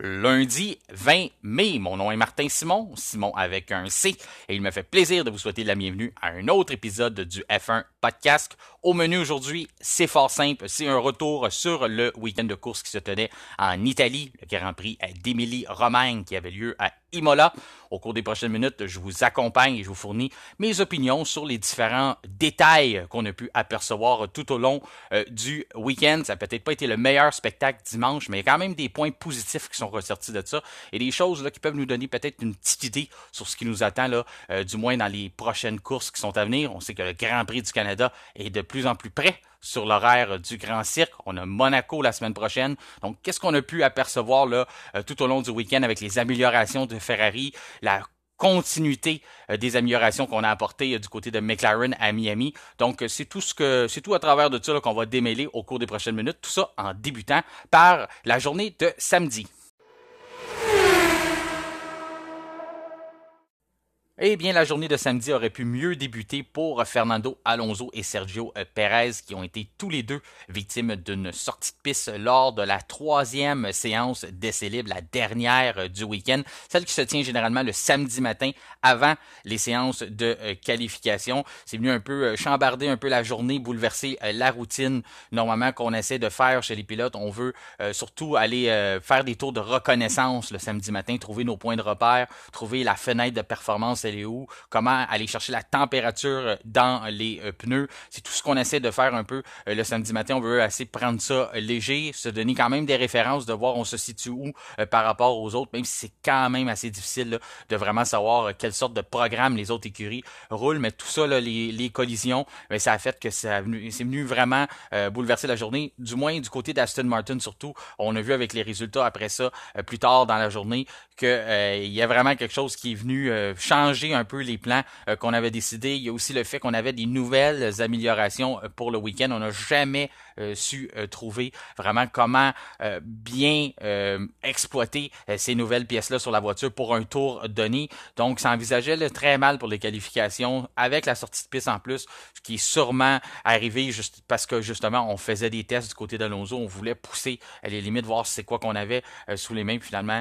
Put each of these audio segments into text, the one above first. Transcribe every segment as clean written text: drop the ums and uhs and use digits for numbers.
Lundi 20 mai. Mon nom est Martin Simon, Simon avec un C, et il me fait plaisir de vous souhaiter la bienvenue à un autre épisode du F1 Podcast. Au menu aujourd'hui, c'est fort simple, c'est un retour sur le week-end de course qui se tenait en Italie, le Grand Prix d'Émilie-Romagne qui avait lieu à Imola. Au cours des prochaines minutes, je vous accompagne et je vous fournis mes opinions sur les différents détails qu'on a pu apercevoir tout au long du week-end. Ça n'a peut-être pas été le meilleur spectacle dimanche, mais il y a quand même des points positifs qui sont ressortis de ça et des choses là, qui peuvent nous donner peut-être une petite idée sur ce qui nous attend, là, du moins dans les prochaines courses qui sont à venir. On sait que le Grand Prix du Canada est de plus en plus près sur l'horaire du Grand Cirque. On a Monaco la semaine prochaine. Donc, qu'est-ce qu'on a pu apercevoir là tout au long du week-end avec les améliorations de Ferrari, la continuité des améliorations qu'on a apportées du côté de McLaren à Miami. Donc, c'est tout à travers de ça là, qu'on va démêler au cours des prochaines minutes. Tout ça en débutant par la journée de samedi. Eh bien, la journée de samedi aurait pu mieux débuter pour Fernando Alonso et Sergio Perez, qui ont été tous les deux victimes d'une sortie de piste lors de la troisième séance d'essai libre, la dernière du week-end, celle qui se tient généralement le samedi matin avant les séances de qualification. C'est venu un peu chambarder un peu la journée, bouleverser la routine normalement qu'on essaie de faire chez les pilotes. On veut surtout aller faire des tours de reconnaissance le samedi matin, trouver nos points de repère, trouver la fenêtre de performance elle est où, comment aller chercher la température dans les pneus. C'est tout ce qu'on essaie de faire un peu le samedi matin. On veut essayer de prendre ça léger, se donner quand même des références, de voir on se situe où par rapport aux autres, même si c'est quand même assez difficile là, de vraiment savoir quelle sorte de programme les autres écuries roulent. Mais tout ça, là, les collisions, mais ça a fait que c'est venu vraiment bouleverser la journée, du moins du côté d'Aston Martin surtout. On a vu avec les résultats après ça, plus tard dans la journée, que il y a vraiment quelque chose qui est venu changer un peu les plans qu'on avait décidé. Il y a aussi le fait qu'on avait des nouvelles améliorations pour le week-end. On n'a jamais su trouver vraiment comment bien exploiter ces nouvelles pièces-là sur la voiture pour un tour donné. Donc, ça envisageait là, très mal pour les qualifications avec la sortie de piste en plus, ce qui est sûrement arrivé juste parce que justement, on faisait des tests du côté d'Alonso. On voulait pousser à les limites, voir c'est quoi qu'on avait sous les mains. Puis finalement,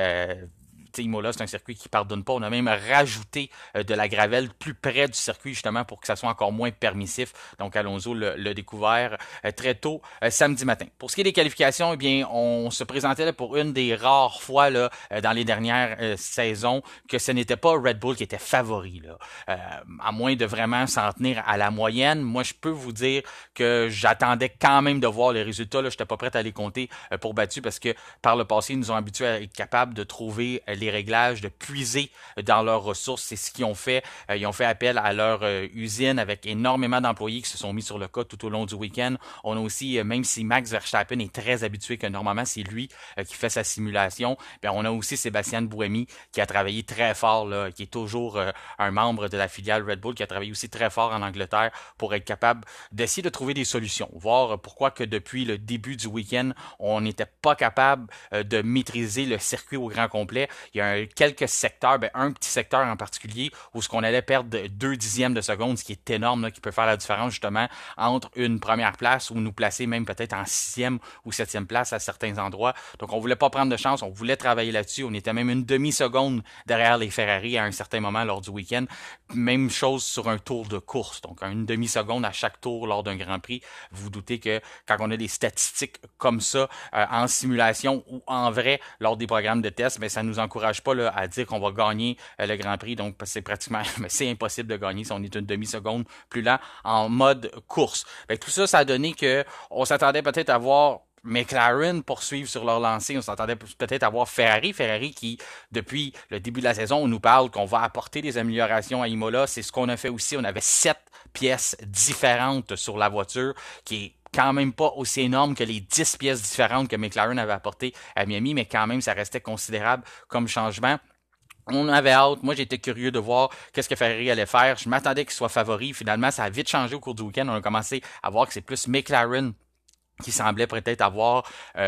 Imola, c'est un circuit qui pardonne pas. On a même rajouté de la gravelle plus près du circuit justement pour que ça soit encore moins permissif. Donc Alonso l'a découvert très tôt samedi matin. Pour ce qui est des qualifications, eh bien, on se présentait là, pour une des rares fois là, dans les dernières saisons que ce n'était pas Red Bull qui était favori. Là. À moins de vraiment s'en tenir à la moyenne, moi je peux vous dire que j'attendais quand même de voir les résultats. Je n'étais pas prêt à les compter pour battu parce que par le passé, ils nous ont habitués à être capables de trouver les réglages, de puiser dans leurs ressources. C'est ce qu'ils ont fait. Ils ont fait appel à leur usine avec énormément d'employés qui se sont mis sur le cas tout au long du week-end. On a aussi, même si Max Verstappen est très habitué que normalement c'est lui qui fait sa simulation, bien, on a aussi Sébastien Buemi qui a travaillé très fort, là, qui est toujours un membre de la filiale Red Bull, qui a travaillé aussi très fort en Angleterre pour être capable d'essayer de trouver des solutions. Voir pourquoi que depuis le début du week-end, on n'était pas capable de maîtriser le circuit au grand complet. Il y a quelques secteurs, un petit secteur en particulier où ce qu'on allait perdre 2 dixièmes de seconde, ce qui est énorme, là, qui peut faire la différence justement entre une première place ou nous placer même peut-être en 6e ou 7e place à certains endroits. Donc on voulait pas prendre de chance, on voulait travailler là-dessus. On était même une demi-seconde derrière les Ferrari à un certain moment lors du week-end. Même chose sur un tour de course, donc une demi-seconde à chaque tour lors d'un Grand Prix. Vous vous doutez que quand on a des statistiques comme ça en simulation ou en vrai lors des programmes de test, ça nous encourage pas là, à dire qu'on va gagner le Grand Prix, donc c'est pratiquement c'est impossible de gagner si on est une demi-seconde plus lent en mode course. Tout ça, ça a donné que on s'attendait peut-être à voir McLaren poursuivre sur leur lancée. On s'attendait peut-être à voir Ferrari qui, depuis le début de la saison, on nous parle qu'on va apporter des améliorations à Imola. C'est ce qu'on a fait aussi. On avait 7 pièces différentes sur la voiture, qui est quand même pas aussi énorme que les 10 pièces différentes que McLaren avait apportées à Miami, mais quand même, ça restait considérable comme changement. On avait hâte. Moi, j'étais curieux de voir qu'est-ce que Ferrari allait faire. Je m'attendais qu'il soit favori. Finalement, ça a vite changé au cours du week-end. On a commencé à voir que c'est plus McLaren qui semblait peut-être avoir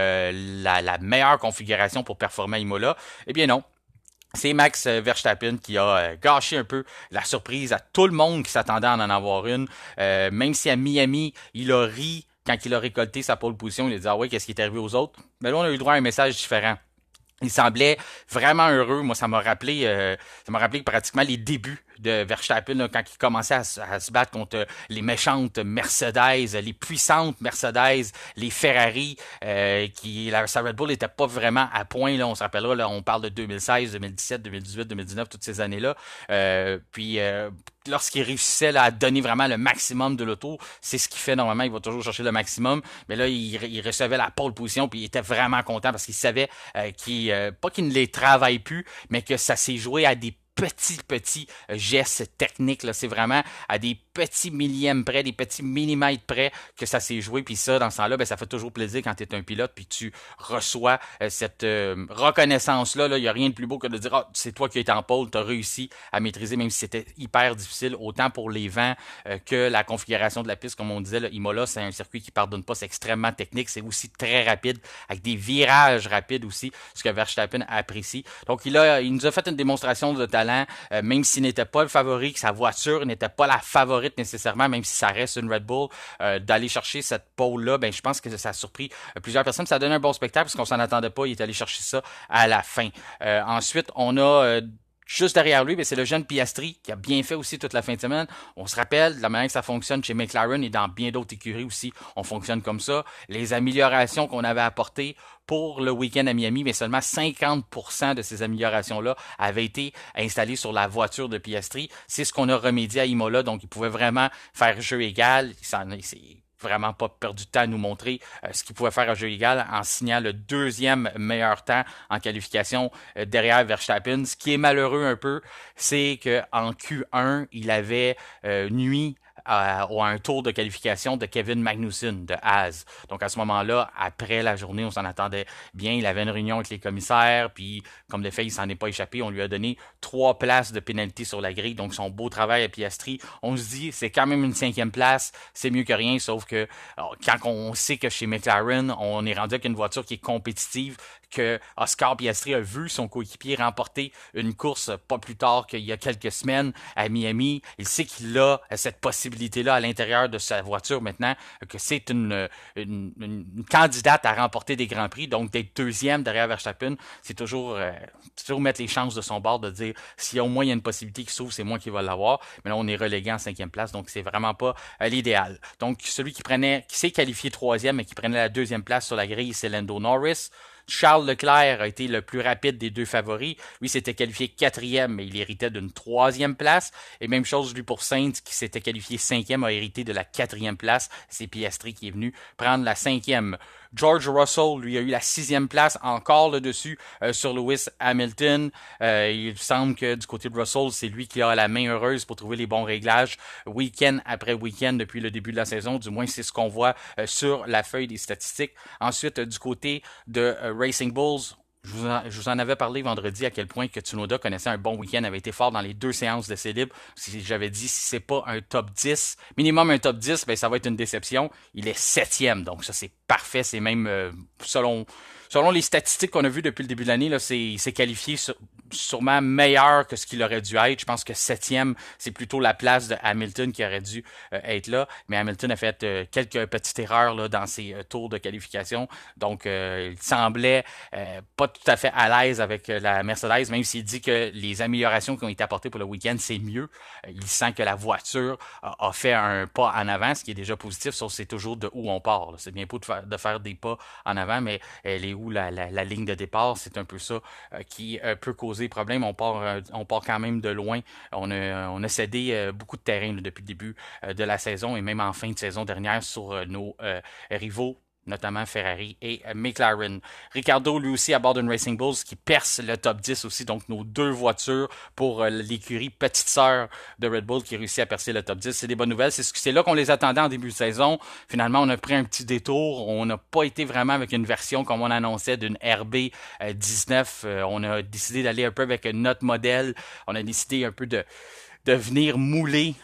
la meilleure configuration pour performer à Imola. Eh bien non. C'est Max Verstappen qui a gâché un peu la surprise à tout le monde qui s'attendait à en avoir une. Même si à Miami, il a ri quand il a récolté sa pole position, il a dit « Ah ouais, qu'est-ce qui est arrivé aux autres? » Mais là, on a eu droit à un message différent. Il semblait vraiment heureux. Moi, ça m'a rappelé pratiquement les débuts de Verstappen là, quand il commençait à se battre contre les méchantes Mercedes, les puissantes Mercedes, les Ferrari, sa Red Bull n'était pas vraiment à point. Là, on se rappellera, là, on parle de 2016, 2017, 2018, 2019, toutes ces années-là. Lorsqu'il réussissait là, à donner vraiment le maximum de l'auto, c'est ce qu'il fait normalement, il va toujours chercher le maximum, mais là, il recevait la pole position, puis il était vraiment content parce qu'il savait pas qu'il ne les travaille plus, mais que ça s'est joué à des petits gestes techniques. Là. C'est vraiment à des petits millièmes près, des petits millimètres près que ça s'est joué. Puis ça, dans ce temps-là, ben, ça fait toujours plaisir quand tu es un pilote puis tu reçois cette reconnaissance-là. Là. Il n'y a rien de plus beau que de dire ah, c'est toi qui es en pôle, tu as réussi à maîtriser, même si c'était hyper difficile, autant pour les vents que la configuration de la piste. Comme on disait, là, Imola, c'est un circuit qui pardonne pas, c'est extrêmement technique, c'est aussi très rapide, avec des virages rapides aussi, ce que Verstappen apprécie. Donc il nous a fait une démonstration de talent même s'il n'était pas le favori, que sa voiture n'était pas la favorite nécessairement, même si ça reste une Red Bull, d'aller chercher cette pole-là, ben je pense que ça a surpris plusieurs personnes. Ça a donné un bon spectacle parce qu'on s'en attendait pas. Il est allé chercher ça à la fin. Ensuite, on a juste derrière lui, c'est le jeune Piastri qui a bien fait aussi toute la fin de semaine. On se rappelle de la manière que ça fonctionne chez McLaren et dans bien d'autres écuries aussi, on fonctionne comme ça. Les améliorations qu'on avait apportées pour le week-end à Miami, mais seulement 50% de ces améliorations-là avaient été installées sur la voiture de Piastri. C'est ce qu'on a remédié à Imola, donc il pouvait vraiment faire jeu égal. C'est vraiment pas perdu de temps à nous montrer ce qu'il pouvait faire à jeu égal en signant le deuxième meilleur temps en qualification derrière Verstappen. Ce qui est malheureux un peu, c'est qu'en Q1, il avait nuit à un tour de qualification de Kevin Magnussen de Haas. Donc à ce moment-là, après la journée, on s'en attendait bien. Il avait une réunion avec les commissaires, puis comme de fait, il s'en est pas échappé. On lui a donné 3 places de pénalité sur la grille. Donc son beau travail à Piastri. On se dit, c'est quand même une 5e place, c'est mieux que rien, sauf que quand on sait que chez McLaren, on est rendu avec une voiture qui est compétitive, que Oscar Piastri a vu son coéquipier remporter une course pas plus tard qu'il y a quelques semaines à Miami. Il sait qu'il a cette possibilité-là à l'intérieur de sa voiture maintenant, que c'est une candidate à remporter des grands prix. Donc d'être deuxième derrière Verstappen, c'est toujours mettre les chances de son bord, de dire s'il y a au moins il y a une possibilité qui s'ouvre, c'est moi qui va l'avoir. Mais là, on est relégué en 5e place, donc c'est vraiment pas l'idéal. Donc celui qui s'est qualifié 3e et qui prenait la 2e place sur la grille, c'est Lando Norris. Charles Leclerc a été le plus rapide des deux favoris. Lui s'était qualifié 4e, mais il héritait d'une 3e place. Et même chose lui pour Sainz, qui s'était qualifié 5e, a hérité de la 4e place. C'est Piastri qui est venu prendre la 5e. George Russell, lui, a eu la 6e place, encore le dessus sur Lewis Hamilton. Il semble que du côté de Russell, c'est lui qui a la main heureuse pour trouver les bons réglages week-end après week-end depuis le début de la saison. Du moins, c'est ce qu'on voit sur la feuille des statistiques. Ensuite, du côté de Racing Bulls, je vous en avais parlé vendredi à quel point que Tsunoda connaissait un bon week-end, avait été fort dans les 2 séances d'essai libre. Si j'avais dit si c'est pas un top 10, minimum un top 10, ben ça va être une déception. Il est 7e, donc ça c'est parfait, c'est même selon les statistiques qu'on a vues depuis le début de l'année, là, c'est qualifié sûrement meilleur que ce qu'il aurait dû être. Je pense que 7e, c'est plutôt la place de Hamilton qui aurait dû être là. Mais Hamilton a fait quelques petites erreurs là, dans ses tours de qualification. Donc, il semblait pas tout à fait à l'aise avec la Mercedes, même s'il dit que les améliorations qui ont été apportées pour le week-end, c'est mieux. Il sent que la voiture a fait un pas en avant, ce qui est déjà positif, sauf que c'est toujours de où on part. C'est bien beau de faire des pas en avant, mais elle est où la ligne de départ? C'est un peu ça qui peut causer problème. On part quand même de loin. On a cédé beaucoup de terrain là, depuis le début de la saison et même en fin de saison dernière sur nos rivaux, notamment Ferrari et McLaren. Ricardo, lui aussi, à bord d'une Racing Bulls qui perce le top 10 aussi, donc nos 2 voitures pour l'écurie petite sœur de Red Bull qui réussit à percer le top 10. C'est des bonnes nouvelles, c'est là qu'on les attendait en début de saison. Finalement, on a pris un petit détour, on n'a pas été vraiment avec une version comme on annonçait d'une RB19. On a décidé d'aller un peu avec notre modèle, on a décidé un peu de venir mouler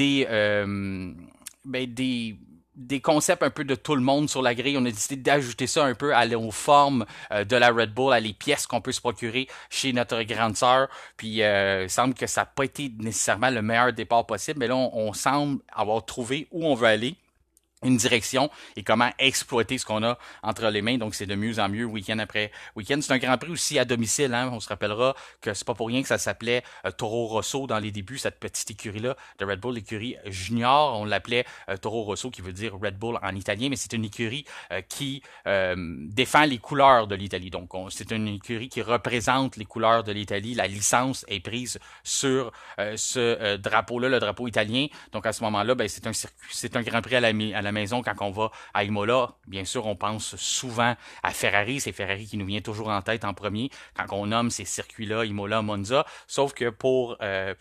des concepts un peu de tout le monde sur la grille. On a décidé d'ajouter ça un peu aux formes de la Red Bull, à les pièces qu'on peut se procurer chez notre grande sœur. Puis il semble que ça n'a pas été nécessairement le meilleur départ possible, mais là on semble avoir trouvé où on veut aller. une direction et comment exploiter ce qu'on a entre les mains. Donc, c'est de mieux en mieux week-end après week-end. C'est un Grand Prix aussi à domicile. Hein. On se rappellera que c'est pas pour rien que ça s'appelait Toro Rosso dans les débuts, cette petite écurie-là de Red Bull, l'écurie junior. On l'appelait Toro Rosso, qui veut dire Red Bull en italien, mais c'est une écurie qui défend les couleurs de l'Italie. Donc, c'est une écurie qui représente les couleurs de l'Italie. La licence est prise sur ce drapeau-là, le drapeau italien. Donc, à ce moment-là, ben, c'est un Grand Prix à la maison. Quand on va à Imola, bien sûr, on pense souvent à Ferrari. C'est Ferrari qui nous vient toujours en tête en premier quand on nomme ces circuits-là, Imola, Monza. Sauf que pour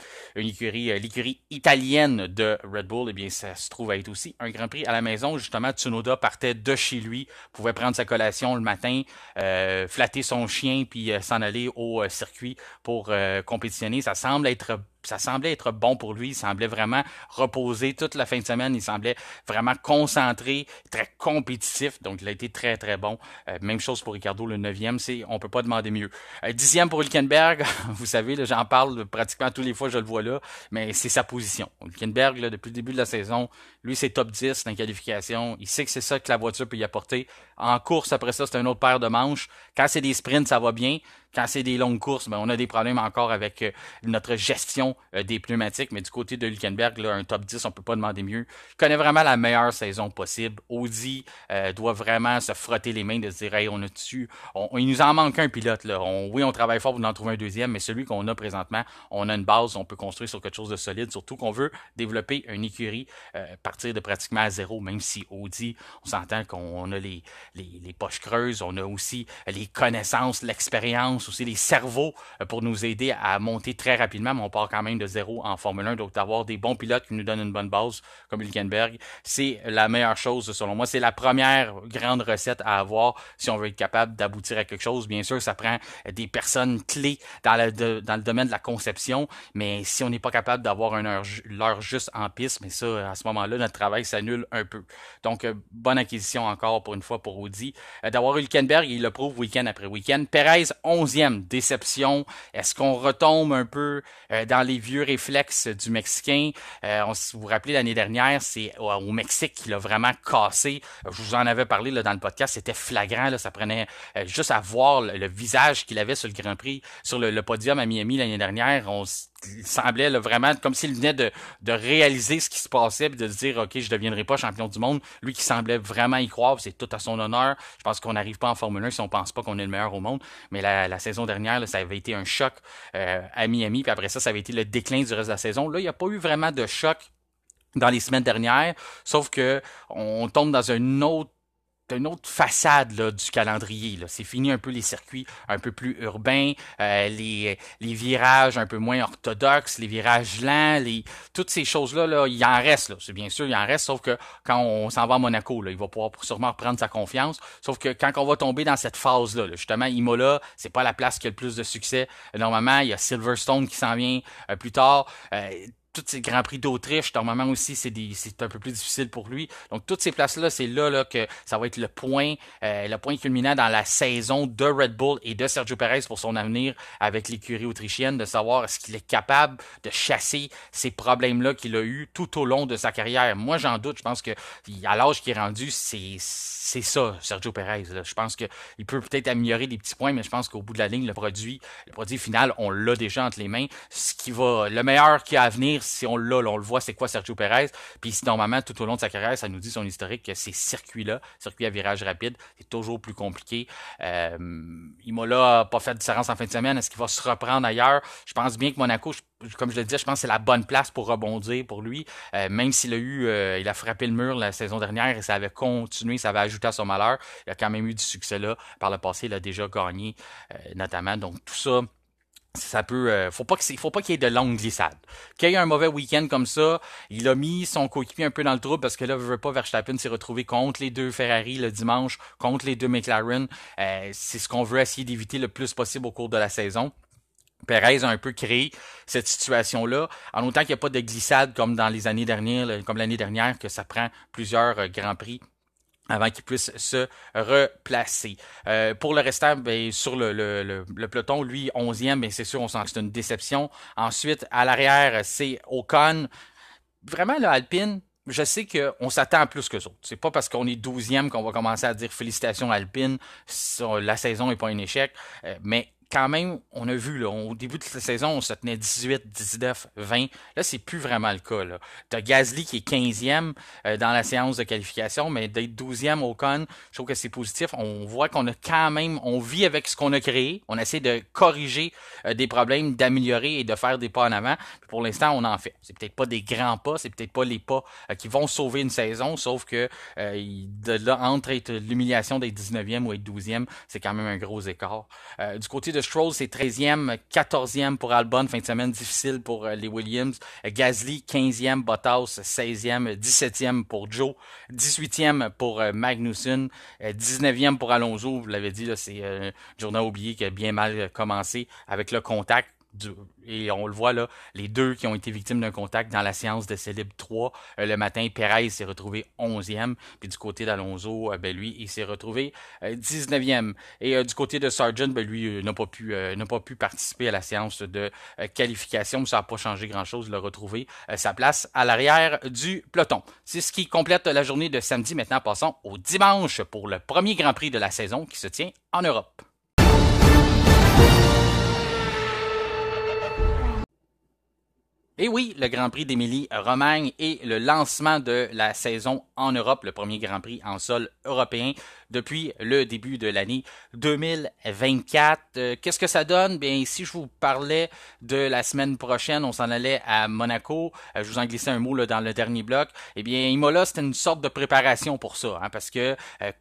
l'écurie italienne de Red Bull, eh bien, ça se trouve à être aussi un Grand Prix à la maison. Justement, Tsunoda partait de chez lui, pouvait prendre sa collation le matin, flatter son chien, puis s'en aller au circuit pour compétitionner. Ça semblait être bon pour lui. Il semblait vraiment reposer toute la fin de semaine. Il semblait vraiment concentré, très compétitif. Donc, il a été très, très bon. Même chose pour Ricardo, le 9e. On peut pas demander mieux. 10e pour Hülkenberg. Vous savez, là, j'en parle pratiquement tous les fois, je le vois là. Mais c'est sa position. Hülkenberg, là, depuis le début de la saison, lui, c'est top 10 dans la qualification. Il sait que c'est ça que la voiture peut y apporter. En course, après ça, c'est une autre paire de manches. Quand c'est des sprints, ça va bien. Quand c'est des longues courses, ben, on a des problèmes encore avec notre gestion des pneumatiques. Mais du côté de Hülkenberg, là, un top 10, on peut pas demander mieux. Il connaît vraiment la meilleure saison possible. Audi doit vraiment se frotter les mains de se dire, hey, il nous en manque un pilote. Là. Oui, on travaille fort pour en trouver un deuxième, mais celui qu'on a présentement, on a une base, on peut construire sur quelque chose de solide. Surtout qu'on veut développer une écurie, partir de pratiquement à zéro, même si Audi, on s'entend qu'on a les poches creuses, on a aussi les connaissances, l'expérience, aussi les cerveaux pour nous aider à monter très rapidement, mais on part quand même de zéro en Formule 1, donc d'avoir des bons pilotes qui nous donnent une bonne base comme Hülkenberg, c'est la meilleure chose selon moi. C'est la première grande recette à avoir si on veut être capable d'aboutir à quelque chose. Bien sûr, ça prend des personnes clés dans le domaine de la conception, mais si on n'est pas capable d'avoir l'heure juste en piste, mais ça, à ce moment-là, notre travail s'annule un peu. Donc, bonne acquisition encore pour une fois pour Audi. D'avoir Hülkenberg, il le prouve week-end après week-end. Perez, 11e, déception. Est-ce qu'on retombe un peu dans les vieux réflexes du Mexicain? Si vous vous rappelez, l'année dernière, c'est au Mexique qu'il a vraiment cassé. Je vous en avais parlé là, dans le podcast, c'était flagrant. Là, ça prenait juste à voir le visage qu'il avait sur le Grand Prix, sur le podium à Miami l'année dernière. Il semblait là, vraiment comme s'il venait de réaliser ce qui se passait et de se dire, OK, je deviendrai pas champion du monde. Lui qui semblait vraiment y croire, c'est tout à son honneur. Je pense qu'on n'arrive pas en Formule 1 si on pense pas qu'on est le meilleur au monde. Mais la saison dernière, là, ça avait été un choc à Miami. Puis après ça avait été le déclin du reste de la saison. Là, il n'y a pas eu vraiment de choc dans les semaines dernières, sauf que on tombe dans une autre façade là, du calendrier. Là. C'est fini un peu les circuits un peu plus urbains, les virages un peu moins orthodoxes, les virages lents, toutes ces choses-là, là, il en reste. Là. C'est bien sûr, il en reste, sauf que quand on s'en va à Monaco, là, il va pouvoir sûrement reprendre sa confiance. Sauf que quand on va tomber dans cette phase-là, là, justement, Imola, c'est pas la place qui a le plus de succès. Normalement, il y a Silverstone qui s'en vient plus tard. Tous ces Grands Prix d'Autriche, normalement aussi, c'est un peu plus difficile pour lui. Donc, toutes ces places-là, c'est là que ça va être le point culminant dans la saison de Red Bull et de Sergio Perez pour son avenir avec l'écurie autrichienne, de savoir est-ce qu'il est capable de chasser ces problèmes-là qu'il a eu tout au long de sa carrière. Moi, j'en doute. Je pense que à l'âge qu'il est rendu, c'est ça, Sergio Perez. Là. Je pense qu'il peut peut-être améliorer des petits points, mais je pense qu'au bout de la ligne, le produit final, on l'a déjà entre les mains. Le meilleur qu'il y a à venir, si on on le voit, c'est quoi Sergio Perez. Puis si normalement, tout au long de sa carrière, ça nous dit son historique que ces circuits-là, circuits à virage rapide, c'est toujours plus compliqué. Imola n'a pas fait de différence en fin de semaine. Est-ce qu'il va se reprendre ailleurs? Je pense bien que Monaco, comme je le disais, je pense que c'est la bonne place pour rebondir pour lui. Même s'il il a frappé le mur la saison dernière et ça avait continué, ça avait ajouté à son malheur. Il a quand même eu du succès là. Par le passé, il a déjà gagné, notamment. Donc tout ça. Ça peut, faut pas qu'il y ait de longues glissades. Qu'il y ait un mauvais week-end comme ça, il a mis son coéquipier un peu dans le trouble parce que là, Verstappen s'est retrouvé contre les deux Ferrari le dimanche, contre les deux McLaren. C'est ce qu'on veut essayer d'éviter le plus possible au cours de la saison. Perez a un peu créé cette situation-là, en autant qu'il n'y a pas de glissade comme dans les années dernières, comme l'année dernière, que ça prend plusieurs grands prix avant qu'il puisse se replacer. Pour le restant, ben, sur le peloton, lui, 11e, ben, c'est sûr, on sent que c'est une déception. Ensuite, à l'arrière, c'est Ocon. Vraiment, là, Alpine, je sais qu'on s'attend à plus que autres. C'est pas parce qu'on est 12e qu'on va commencer à dire félicitations Alpine, la saison n'est pas un échec, mais quand même, on a vu, là, au début de la saison, on se tenait 18, 19, 20. Là, c'est plus vraiment le cas. Là. T'as Gasly qui est 15e dans la séance de qualification, mais d'être 12e au Ocon, je trouve que c'est positif. On voit qu'on a quand même, on vit avec ce qu'on a créé. On essaie de corriger des problèmes, d'améliorer et de faire des pas en avant. Puis pour l'instant, on en fait. C'est peut-être pas des grands pas, c'est peut-être pas les pas qui vont sauver une saison, sauf que de là, entre être l'humiliation d'être 19e ou être 12e, c'est quand même un gros écart. Du côté de Stroll, c'est 13e, 14e pour Albon, fin de semaine difficile pour les Williams. Gasly, 15e, Bottas, 16e, 17e pour Joe, 18e pour Magnussen, 19e pour Alonso, vous l'avez dit, là, c'est journée oublié qui a bien mal commencé avec le contact. Et on le voit là, les deux qui ont été victimes d'un contact dans la séance de Célib 3 le matin. Perez s'est retrouvé 11e, puis du côté d'Alonso, lui, il s'est retrouvé 19e. Et du côté de Sargent, lui n'a pas pu participer à la séance de qualification, mais ça n'a pas changé grand-chose. Il a retrouvé sa place à l'arrière du peloton. C'est ce qui complète la journée de samedi. Maintenant, passons au dimanche pour le premier Grand Prix de la saison qui se tient en Europe. Et oui, le Grand Prix d'Émilie-Romagne et le lancement de la saison en Europe, le premier Grand Prix en sol européen depuis le début de l'année 2024. Qu'est-ce que ça donne? Bien, si je vous parlais de la semaine prochaine, on s'en allait à Monaco. Je vous en glissais un mot là, dans le dernier bloc. Eh bien, Imola, c'était une sorte de préparation pour ça, hein, parce que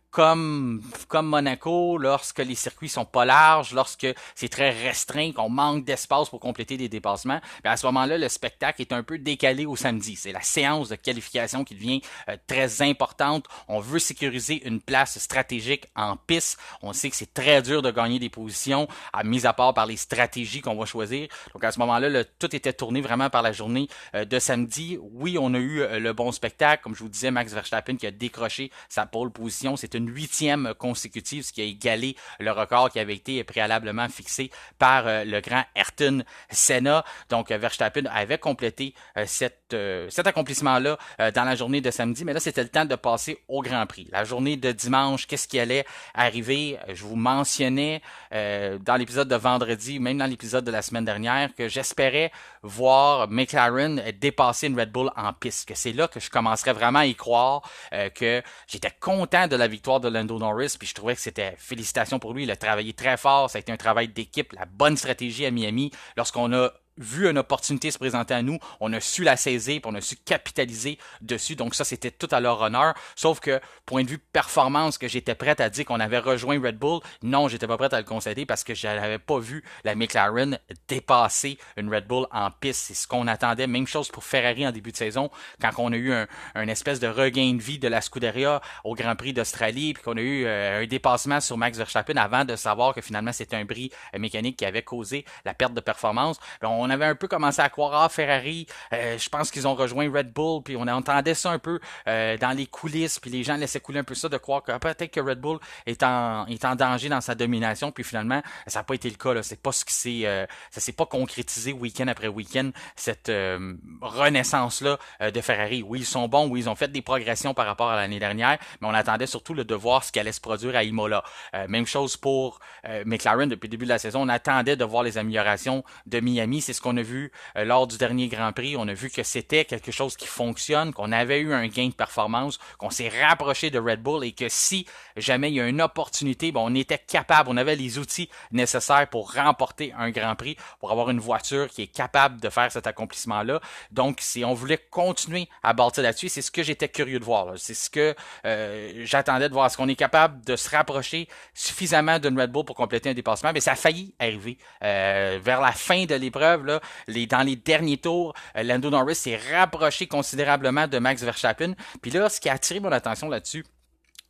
comme Monaco, lorsque les circuits sont pas larges, lorsque c'est très restreint, qu'on manque d'espace pour compléter des dépassements, bien à ce moment-là, le spectacle est un peu décalé au samedi. C'est la séance de qualification qui devient très importante. On veut sécuriser une place stratégique en piste. On sait que c'est très dur de gagner des positions, mis à part par les stratégies qu'on va choisir. Donc à ce moment-là, tout était tourné vraiment par la journée de samedi. Oui, on a eu le bon spectacle. Comme je vous disais, Max Verstappen qui a décroché sa pole position. C'est une 8e consécutive, ce qui a égalé le record qui avait été préalablement fixé par le grand Ayrton Senna. Donc Verstappen avait complété cet accomplissement-là dans la journée de samedi, mais là, c'était le temps de passer au Grand Prix. La journée de dimanche, qu'est-ce qui allait arriver? Je vous mentionnais dans l'épisode de vendredi, même dans l'épisode de la semaine dernière, que j'espérais voir McLaren dépasser une Red Bull en piste, que c'est là que je commencerais vraiment à y croire, que j'étais content de la victoire de Lando Norris, puis je trouvais que c'était félicitations pour lui, il a travaillé très fort, ça a été un travail d'équipe, la bonne stratégie à Miami, lorsqu'on a vu une opportunité se présenter à nous, on a su la saisir, puis on a su capitaliser dessus. Donc ça, c'était tout à leur honneur. Sauf que, point de vue performance, que j'étais prêt à dire qu'on avait rejoint Red Bull, non, j'étais pas prêt à le concéder parce que je n'avais pas vu la McLaren dépasser une Red Bull en piste. C'est ce qu'on attendait. Même chose pour Ferrari en début de saison, quand on a eu un espèce de regain de vie de la Scuderia au Grand Prix d'Australie, puis qu'on a eu un dépassement sur Max Verstappen avant de savoir que finalement c'était un bris mécanique qui avait causé la perte de performance. On avait un peu commencé à croire, Ferrari, je pense qu'ils ont rejoint Red Bull, puis on entendait ça un peu dans les coulisses, puis les gens laissaient couler un peu ça, de croire que peut-être que Red Bull est en danger dans sa domination, puis finalement, ça n'a pas été le cas, là. C'est pas ce qui ça s'est pas concrétisé week-end après week-end, cette renaissance-là de Ferrari. Oui, ils sont bons, oui, ils ont fait des progressions par rapport à l'année dernière, mais on attendait surtout de voir ce qui allait se produire à Imola. Même chose pour McLaren, depuis le début de la saison, on attendait de voir les améliorations de Miami. C'est ce qu'on a vu lors du dernier Grand Prix. On a vu que c'était quelque chose qui fonctionne, qu'on avait eu un gain de performance, qu'on s'est rapproché de Red Bull et que si jamais il y a une opportunité, on était capable, on avait les outils nécessaires pour remporter un Grand Prix, pour avoir une voiture qui est capable de faire cet accomplissement-là. Donc, si on voulait continuer à bâtir là-dessus, c'est ce que j'étais curieux de voir. Là. C'est ce que j'attendais de voir. Est-ce qu'on est capable de se rapprocher suffisamment d'une Red Bull pour compléter un dépassement? Mais ça a failli arriver. Vers la fin de l'épreuve, là, dans les derniers tours, Lando Norris s'est rapproché considérablement de Max Verstappen. Puis là, ce qui a attiré mon attention là-dessus,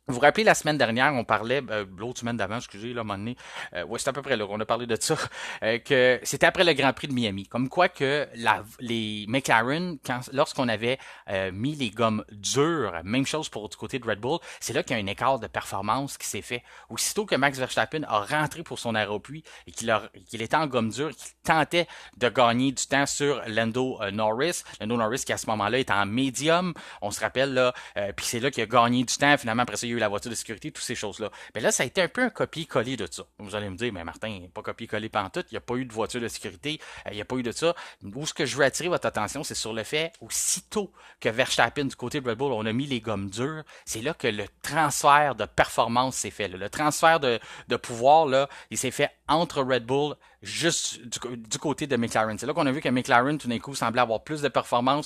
Vous vous rappelez, la semaine dernière, on parlait, l'autre semaine d'avant, excusez, là, à un moment donné, ouais, c'est à peu près là qu'on a parlé de ça, que c'était après le Grand Prix de Miami. Comme quoi que les McLaren, lorsqu'on avait mis les gommes dures, même chose pour du côté de Red Bull, c'est là qu'il y a un écart de performance qui s'est fait. Aussitôt que Max Verstappen a rentré pour son aéropluie et qu'il était en gomme dure, qu'il tentait de gagner du temps sur Lando Norris qui à ce moment-là est en médium, on se rappelle là, puis c'est là qu'il a gagné du temps, finalement après ça il y a eu la voiture de sécurité, toutes ces choses-là. Mais là, ça a été un peu un copier-coller de ça. Vous allez me dire, mais Martin, pas copier-coller pantoute, il n'y a pas eu de voiture de sécurité, il n'y a pas eu de ça. Où ce que je veux attirer votre attention, c'est sur le fait, aussitôt que Verstappen du côté de Red Bull, on a mis les gommes dures, c'est là que le transfert de performance s'est fait. Là. Le transfert de pouvoir, là, il s'est fait entre Red Bull juste du côté de McLaren. C'est là qu'on a vu que McLaren, tout d'un coup, semblait avoir plus de performance.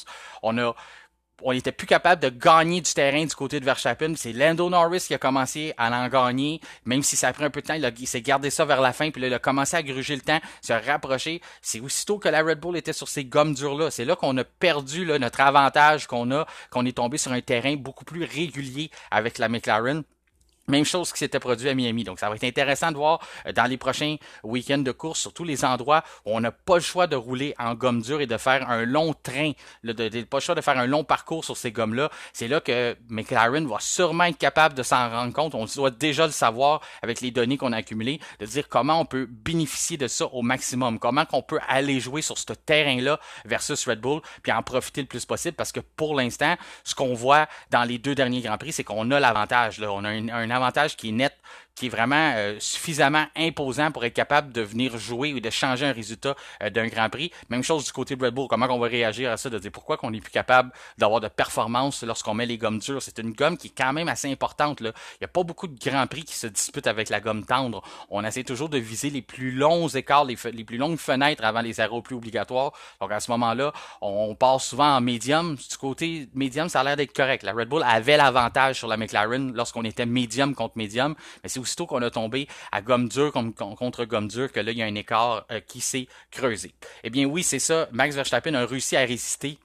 On était plus capable de gagner du terrain du côté de Verstappen. C'est Lando Norris qui a commencé à en gagner, même si ça a pris un peu de temps. Il s'est gardé ça vers la fin, puis là, il a commencé à gruger le temps, se rapprocher. C'est aussitôt que la Red Bull était sur ces gommes dures-là. C'est là qu'on a perdu là, notre avantage qu'on est tombé sur un terrain beaucoup plus régulier avec la McLaren. Même chose qui s'était produit à Miami. Donc, ça va être intéressant de voir dans les prochains week-ends de course, sur tous les endroits où on n'a pas le choix de rouler en gomme dure et de faire un long train, pas le choix de faire un long parcours sur ces gommes-là. C'est là que McLaren va sûrement être capable de s'en rendre compte. On doit déjà le savoir avec les données qu'on a accumulées, de dire comment on peut bénéficier de ça au maximum, comment qu'on peut aller jouer sur ce terrain-là versus Red Bull, puis en profiter le plus possible, parce que pour l'instant, ce qu'on voit dans les deux derniers Grands Prix, c'est qu'on a l'avantage. Là. On a un avantage qui est net, qui est vraiment suffisamment imposant pour être capable de venir jouer ou de changer un résultat d'un Grand Prix. Même chose du côté de Red Bull, comment on va réagir à ça, de dire pourquoi qu'on n'est plus capable d'avoir de performance lorsqu'on met les gommes dures. C'est une gomme qui est quand même assez importante. Là. Il n'y a pas beaucoup de Grands Prix qui se disputent avec la gomme tendre. On essaie toujours de viser les plus longs écarts, les plus longues fenêtres avant les arrêts plus obligatoires. Donc à ce moment-là, on part souvent en médium. Du côté médium, ça a l'air d'être correct. La Red Bull avait l'avantage sur la McLaren lorsqu'on était médium contre médium, mais c'est aussitôt qu'on a tombé à gomme dure contre gomme dure que là, il y a un écart qui s'est creusé. Eh bien oui, c'est ça. Max Verstappen a réussi à résister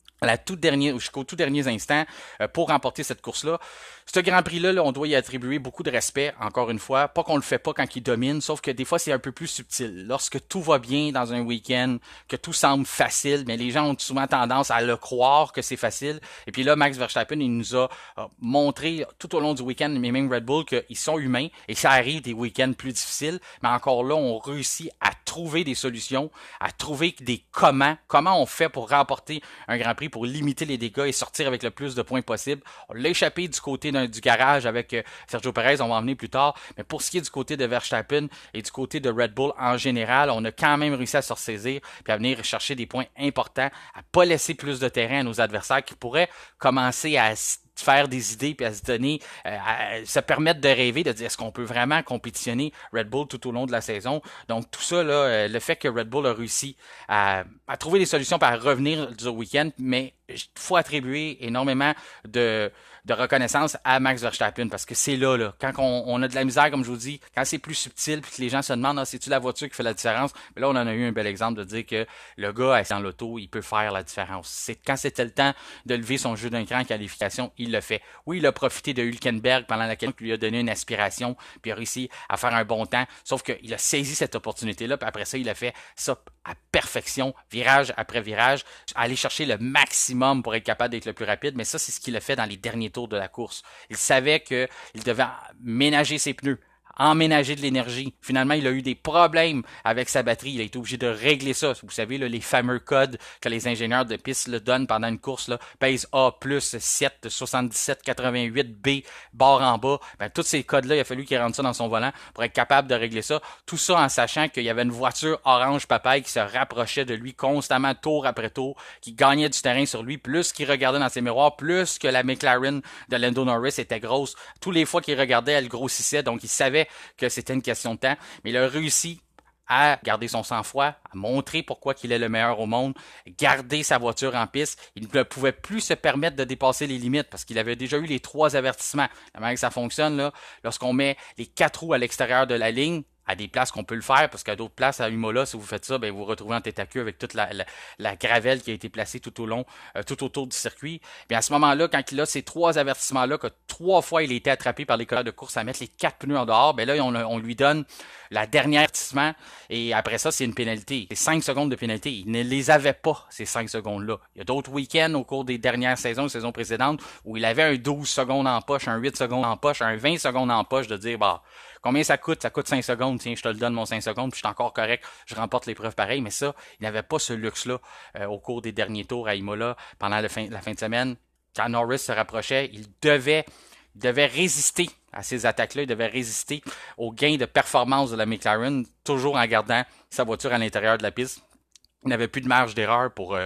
jusqu'au tout dernier instant pour remporter cette course-là. Ce Grand Prix-là, là, on doit y attribuer beaucoup de respect, encore une fois. Pas qu'on le fait pas quand il domine, sauf que des fois, c'est un peu plus subtil. Lorsque tout va bien dans un week-end, que tout semble facile, mais les gens ont souvent tendance à le croire que c'est facile. Et puis là, Max Verstappen, il nous a montré tout au long du week-end, mais même Red Bull, qu'ils sont humains et que ça arrive des week-ends plus difficiles. Mais encore là, on réussit à trouver des solutions, à trouver des comment on fait pour remporter un Grand Prix, pour limiter les dégâts et sortir avec le plus de points possible. On l'a échappé du côté du garage avec Sergio Perez, on va en venir plus tard, mais pour ce qui est du côté de Verstappen et du côté de Red Bull en général, on a quand même réussi à se ressaisir puis à venir chercher des points importants, à pas laisser plus de terrain à nos adversaires qui pourraient commencer à faire des idées puis à se donner, à se permettre de rêver, de dire est-ce qu'on peut vraiment compétitionner Red Bull tout au long de la saison. Donc tout ça, là, le fait que Red Bull a réussi à trouver des solutions pour revenir du week-end, mais il faut attribuer énormément de reconnaissance à Max Verstappen parce que c'est là, quand on a de la misère, comme je vous dis, quand c'est plus subtil puis que les gens se demandent c'est-tu la voiture qui fait la différence, mais là on en a eu un bel exemple de dire que le gars dans l'auto, il peut faire la différence. Quand c'était le temps de lever son jeu d'un cran en qualification, il le fait. Oui, il a profité de Hülkenberg pendant laquelle il lui a donné une aspiration puis il a réussi à faire un bon temps, sauf qu'il a saisi cette opportunité-là puis après ça, il a fait ça à perfection, virage après virage, aller chercher le maximum pour être capable d'être le plus rapide, mais ça, c'est ce qu'il a fait dans les derniers tours de la course. Il savait qu'il devait ménager ses pneus, emménager de l'énergie. Finalement, il a eu des problèmes avec sa batterie. Il a été obligé de régler ça. Vous savez, là, les fameux codes que les ingénieurs de piste le donnent pendant une course, là, base A+, 7, 77, 88, B, barre en bas. Ben, tous ces codes-là, il a fallu qu'il rentre ça dans son volant pour être capable de régler ça. Tout ça en sachant qu'il y avait une voiture orange papaye qui se rapprochait de lui constamment, tour après tour, qui gagnait du terrain sur lui, plus qu'il regardait dans ses miroirs, plus que la McLaren de Lando Norris était grosse. Tous les fois qu'il regardait, elle grossissait. Donc, il savait que c'était une question de temps, mais il a réussi à garder son sang-froid, à montrer pourquoi il est le meilleur au monde, garder sa voiture en piste. Il ne pouvait plus se permettre de dépasser les limites parce qu'il avait déjà eu les 3 avertissements. La manière que ça fonctionne, là, lorsqu'on met les 4 roues à l'extérieur de la ligne, à des places qu'on peut le faire, parce qu'à d'autres places, à Imola, si vous faites ça, ben vous vous retrouvez en tête à queue avec toute la gravelle qui a été placée tout au long, tout autour du circuit. Bien à ce moment-là, quand il a ces 3 avertissements-là, que 3 fois il a été attrapé par les collègues de course à mettre les 4 pneus en dehors, ben là, on lui donne la dernière avertissement, et après ça, c'est une pénalité. C'est 5 secondes de pénalité. Il ne les avait pas, ces 5 secondes-là. Il y a d'autres week-ends au cours des dernières saisons précédentes, où il avait un 12 secondes en poche, un 8 secondes en poche, un 20 secondes en poche, de dire, bah, combien ça coûte? Ça coûte 5 secondes. Tiens, je te le donne, mon 5 secondes, puis je suis encore correct. Je remporte l'épreuve pareil. Mais ça, il n'avait pas ce luxe-là au cours des derniers tours à Imola pendant la fin de semaine. Quand Norris se rapprochait, il devait résister à ces attaques-là. Il devait résister aux gains de performance de la McLaren, toujours en gardant sa voiture à l'intérieur de la piste. Il n'avait plus de marge d'erreur pour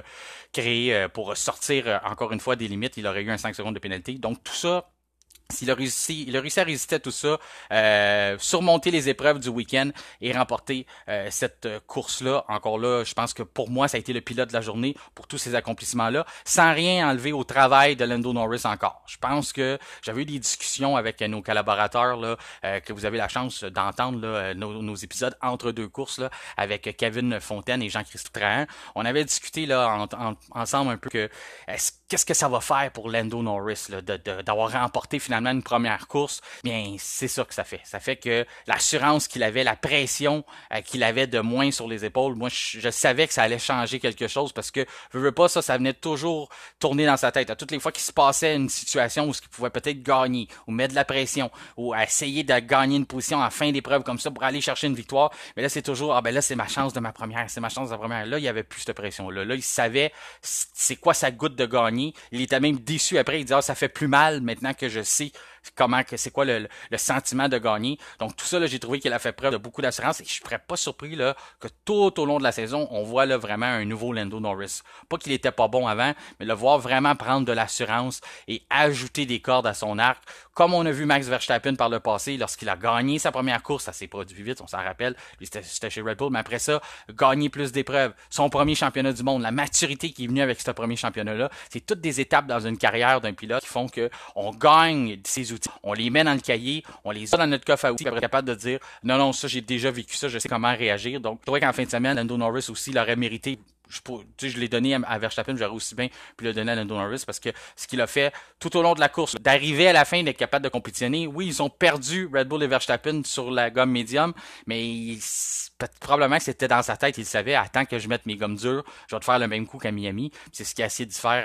pour sortir encore une fois des limites. Il aurait eu un 5 secondes de pénalité. Donc tout ça, il a réussi à résister à tout ça, surmonter les épreuves du week-end et remporter cette course-là. Encore là, je pense que pour moi, ça a été le pilote de la journée pour tous ces accomplissements-là, sans rien enlever au travail de Lando Norris encore. Je pense que j'avais eu des discussions avec nos collaborateurs là, que vous avez la chance d'entendre là, nos épisodes entre deux courses là, avec Kevin Fontaine et Jean-Christophe Trahan. On avait discuté là ensemble un peu que qu'est-ce que ça va faire pour Lando Norris là, d'avoir remporté finalement une première course. Bien, c'est ça que ça fait. Ça fait que l'assurance qu'il avait, la pression qu'il avait de moins sur les épaules, moi, je savais que ça allait changer quelque chose parce que, je veux pas ça venait toujours tourner dans sa tête. À toutes les fois qu'il se passait une situation où il pouvait peut-être gagner ou mettre de la pression ou essayer de gagner une position en fin d'épreuve comme ça pour aller chercher une victoire, mais là, c'est toujours, ah ben là, c'est ma chance de ma première, c'est ma chance de la première. Là, il y avait plus cette pression-là. Là, il savait c'est quoi sa goutte de gagner. Il était même déçu après. Il disait, ah, ça fait plus mal maintenant que je sais c'est quoi le sentiment de gagner. Donc tout ça, là, j'ai trouvé qu'il a fait preuve de beaucoup d'assurance et je serais pas surpris là, que tout au long de la saison, on voit là, vraiment un nouveau Lando Norris. Pas qu'il était pas bon avant, mais le voir vraiment prendre de l'assurance et ajouter des cordes à son arc, comme on a vu Max Verstappen par le passé, lorsqu'il a gagné sa première course, ça s'est produit vite, on s'en rappelle, lui c'était chez Red Bull, mais après ça, gagner plus d'épreuves, son premier championnat du monde, la maturité qui est venue avec ce premier championnat-là, c'est toutes des étapes dans une carrière d'un pilote qui font que on gagne ses outils, on les met dans le cahier, on les a dans notre coffre à outils, pour être capable de dire non, ça j'ai déjà vécu ça, je sais comment réagir. Donc, je trouvais qu'en fin de semaine, Lando Norris aussi l'aurait mérité. Je l'ai donné à Verstappen, j'aurais aussi bien pu le donner à Lando Norris parce que ce qu'il a fait tout au long de la course, d'arriver à la fin, d'être capable de compétitionner. Oui, ils ont perdu Red Bull et Verstappen sur la gomme médium, mais probablement que c'était dans sa tête, il savait, attends que je mette mes gommes dures, je vais te faire le même coup qu'à Miami. C'est ce qu'il a essayé de faire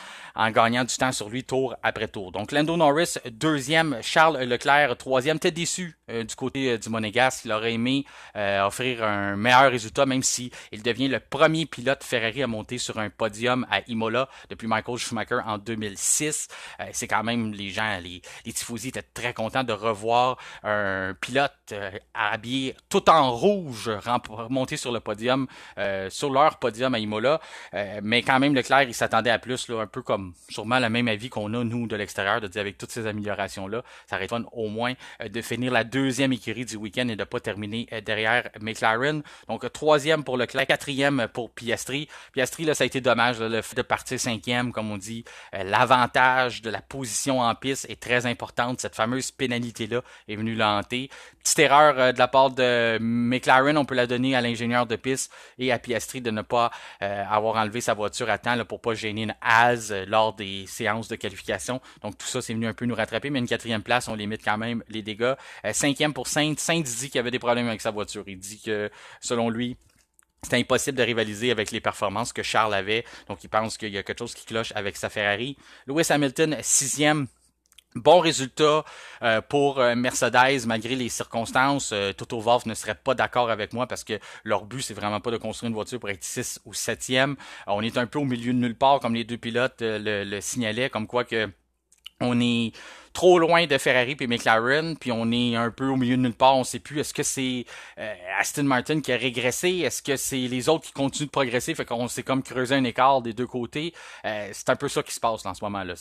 en gagnant du temps sur lui tour après tour. Donc Lando Norris, deuxième, Charles Leclerc, troisième, t'es déçu du côté du Monégasque. Il aurait aimé offrir un meilleur résultat, même si il devient le premier pilote Ferrari à monter sur un podium à Imola depuis Michael Schumacher en 2006. C'est quand même les gens, les tifosi étaient très contents de revoir un pilote habillé tout en rouge monter sur le podium, sur leur podium à Imola. Mais quand même, Leclerc, il s'attendait à plus, là, un peu comme sûrement le même avis qu'on a, nous, de l'extérieur, de dire avec toutes ces améliorations-là, ça aurait été fun au moins de finir la deuxième écurie du week-end et de pas terminer derrière McLaren. Donc, troisième pour Leclerc, quatrième pour Piastri. Piastri, là, ça a été dommage, là, le fait de partir cinquième, comme on dit. L'avantage de la position en piste est très importante. Cette fameuse pénalité-là est venue le hanter. Petite erreur de la part de McLaren, on peut la donner à l'ingénieur de piste et à Piastri de ne pas avoir enlevé sa voiture à temps là, pour pas gêner une Haas lors des séances de qualification. Donc tout ça, c'est venu un peu nous rattraper, mais une quatrième place, on limite quand même les dégâts. Cinquième pour Sainz. Sainz dit qu'il avait des problèmes avec sa voiture. Il dit que, selon lui, c'était impossible de rivaliser avec les performances que Charles avait. Donc, il pense qu'il y a quelque chose qui cloche avec sa Ferrari. Lewis Hamilton, sixième. Bon résultat pour Mercedes malgré les circonstances. Toto Wolff ne serait pas d'accord avec moi parce que leur but c'est vraiment pas de construire une voiture pour être 6 ou 7e. On est un peu au milieu de nulle part comme les deux pilotes le signalaient, comme quoi que on est trop loin de Ferrari puis McLaren, puis on est un peu au milieu de nulle part, on sait plus, est-ce que c'est Aston Martin qui a régressé, est-ce que c'est les autres qui continuent de progresser, fait qu'on s'est comme creusé un écart des deux côtés, c'est un peu ça qui se passe en ce moment-là.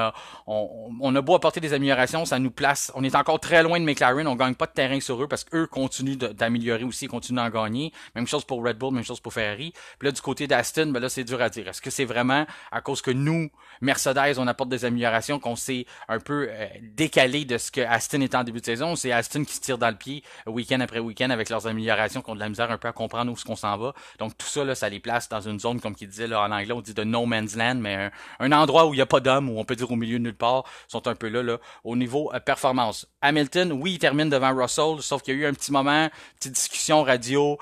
On a beau apporter des améliorations, ça nous place, on est encore très loin de McLaren, on gagne pas de terrain sur eux parce qu'eux continuent d'améliorer aussi, continuent d'en gagner, même chose pour Red Bull, même chose pour Ferrari, puis là du côté d'Aston, ben là c'est dur à dire, est-ce que c'est vraiment à cause que nous, Mercedes, on apporte des améliorations qu'on s'est un peu décalé de ce que Aston était en début de saison. C'est Aston qui se tire dans le pied week-end après week-end avec leurs améliorations, qui ont de la misère un peu à comprendre où est-ce qu'on s'en va. Donc tout ça, là, ça les place dans une zone, comme qu'ils disaient là, en anglais, on dit de no man's land, mais un endroit où il n'y a pas d'homme, où on peut dire au milieu de nulle part, sont un peu là au niveau performance. Hamilton, oui, il termine devant Russell, sauf qu'il y a eu un petit moment, petite discussion radio,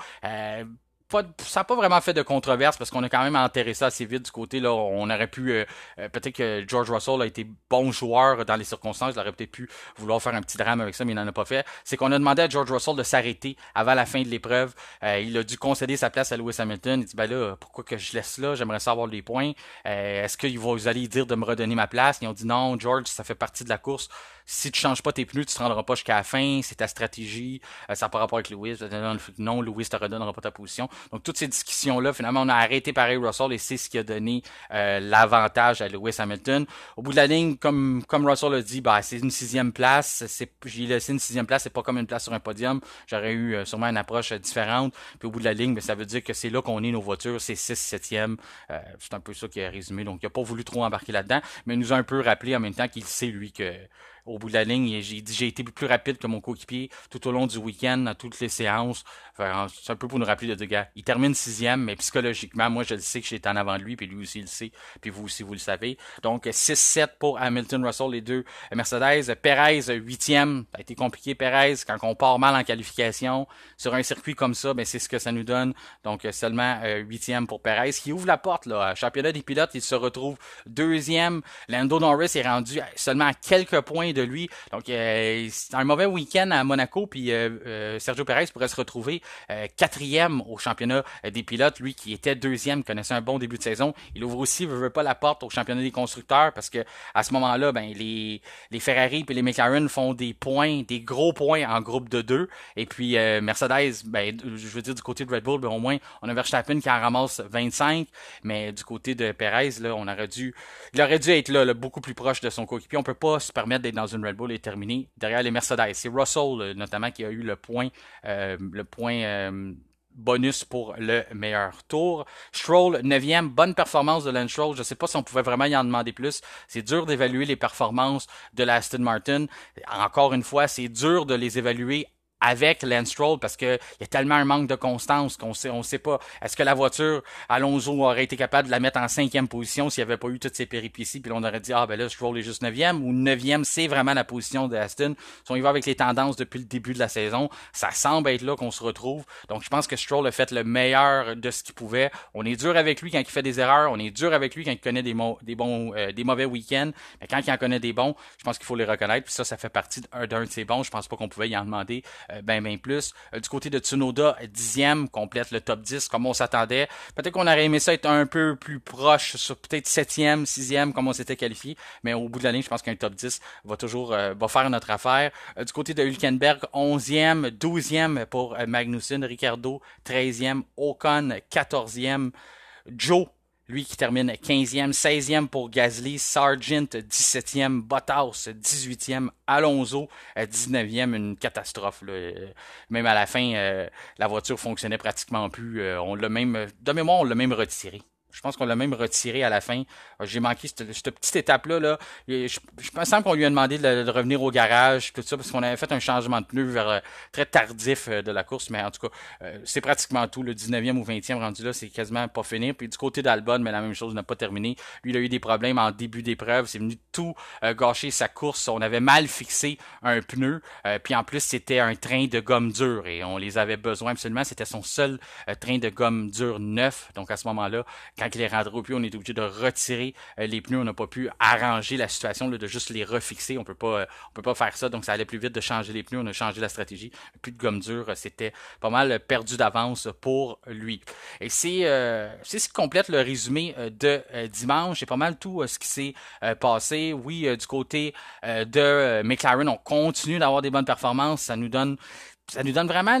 ça n'a pas vraiment fait de controverse parce qu'on a quand même enterré ça assez vite du côté là. On aurait pu peut-être que George Russell a été bon joueur dans les circonstances, il aurait peut-être pu vouloir faire un petit drame avec ça, mais il n'en a pas fait. C'est qu'on a demandé à George Russell de s'arrêter avant la fin de l'épreuve. Il a dû concéder sa place à Lewis Hamilton. Il dit ben là, pourquoi que je laisse là? J'aimerais savoir les points. Est-ce que vous allez dire de me redonner ma place? Ils ont dit non, George, ça fait partie de la course. Si tu changes pas tes pneus, tu te rendras pas jusqu'à la fin. C'est ta stratégie. Ça n'a pas rapport avec Lewis. Non, Lewis te redonnera pas ta position. Donc toutes ces discussions-là, finalement, on a arrêté pareil Russell et c'est ce qui a donné l'avantage à Lewis Hamilton. Au bout de la ligne, comme Russell a dit, c'est une 6e place. J'ai laissé une 6e place, c'est pas comme une place sur un podium. J'aurais eu sûrement une approche différente. Puis au bout de la ligne, ça veut dire que c'est là qu'on est nos voitures, c'est 6, 7e. C'est un peu ça qui a résumé. Donc il a pas voulu trop embarquer là-dedans, mais il nous a un peu rappelé en même temps qu'il sait lui que au bout de la ligne, j'ai été plus rapide que mon coéquipier tout au long du week-end, dans toutes les séances. Enfin, c'est un peu pour nous rappeler de deux gars. Il termine 6e, mais psychologiquement, moi, je le sais que j'étais en avant de lui, puis lui aussi il le sait, puis vous aussi, vous le savez. Donc, 6-7 pour Hamilton, Russell, les deux Mercedes. Perez, 8e. Ça a été compliqué, Perez, quand on part mal en qualification. Sur un circuit comme ça, c'est ce que ça nous donne. Donc, seulement 8e pour Perez, qui ouvre la porte, là. Championnat des pilotes, il se retrouve 2e. Lando Norris est rendu seulement à quelques points de lui. Donc, c'est un mauvais week-end à Monaco, puis Sergio Perez pourrait se retrouver 4e au championnat des pilotes. Lui qui était 2e, connaissait un bon début de saison. Il ouvre aussi, veut pas la porte au championnat des constructeurs parce que à ce moment-là, les Ferrari et les McLaren font des points, des gros points en groupe de 2. Et puis Mercedes, je veux dire du côté de Red Bull, au moins on a Verstappen qui en ramasse 25, mais du côté de Perez, là, il aurait dû être là, beaucoup plus proche de son coéquipier. On peut pas se permettre d'être dans une Red Bull et terminer derrière les Mercedes. C'est Russell notamment qui a eu le point bonus pour le meilleur tour. Stroll, 9e, bonne performance de Lance Stroll. Je ne sais pas si on pouvait vraiment y en demander plus. C'est dur d'évaluer les performances de la Aston Martin. Encore une fois, c'est dur de les évaluer avec Lance Stroll parce que il y a tellement un manque de constance qu'on sait pas. Est-ce que la voiture Alonso aurait été capable de la mettre en 5e position s'il n'y avait pas eu toutes ces péripéties, puis on aurait dit là Stroll est juste 9e, ou 9e c'est vraiment la position de Aston. Si on y va avec les tendances depuis le début de la saison, ça semble être là qu'on se retrouve. Donc je pense que Stroll a fait le meilleur de ce qu'il pouvait. On est dur avec lui quand il fait des erreurs, on est dur avec lui quand il connaît des mauvais week-ends, mais quand il en connaît des bons, je pense qu'il faut les reconnaître. Puis ça fait partie d'un de ses bons. Je pense pas qu'on pouvait y en demander plus. Du côté de Tsunoda, 10e, complète le top 10 comme on s'attendait. Peut-être qu'on aurait aimé ça être un peu plus proche, sur peut-être 7e, 6e, comme on s'était qualifié, mais au bout de la ligne, je pense qu'un top 10 va toujours va faire notre affaire. Du côté de Hülkenberg, 11e, 12e pour Magnussen, Ricciardo, 13e, Ocon, 14e, Joe, lui qui termine 15e, 16e pour Gasly, Sargent 17e, Bottas 18e, Alonso 19e, une catastrophe. Là. Même à la fin, la voiture fonctionnait pratiquement plus. De mémoire, on l'a même retiré. Je pense qu'on l'a même retiré à la fin. J'ai manqué cette petite étape-là. Là. Je me semble qu'on lui a demandé de revenir au garage, tout ça, parce qu'on avait fait un changement de pneu très tardif de la course. Mais en tout cas, c'est pratiquement tout. Le 19e ou 20e rendu là, c'est quasiment pas fini. Puis du côté d'Albon, mais la même chose n'a pas terminé. Lui, il a eu des problèmes en début d'épreuve. C'est venu tout gâcher sa course. On avait mal fixé un pneu. Puis en plus, c'était un train de gomme dure et on les avait besoin absolument. C'était son seul train de gomme dure neuf. Donc à ce moment-là, quand il est rentré au puits, on est obligé de retirer les pneus. On n'a pas pu arranger la situation là, de juste les refixer. On peut pas faire ça. Donc, ça allait plus vite de changer les pneus. On a changé la stratégie. Plus de gomme dure, c'était pas mal perdu d'avance pour lui. Et c'est ce qui complète le résumé de dimanche. C'est pas mal tout ce qui s'est passé. Oui, du côté de McLaren, on continue d'avoir des bonnes performances. Ça nous donne vraiment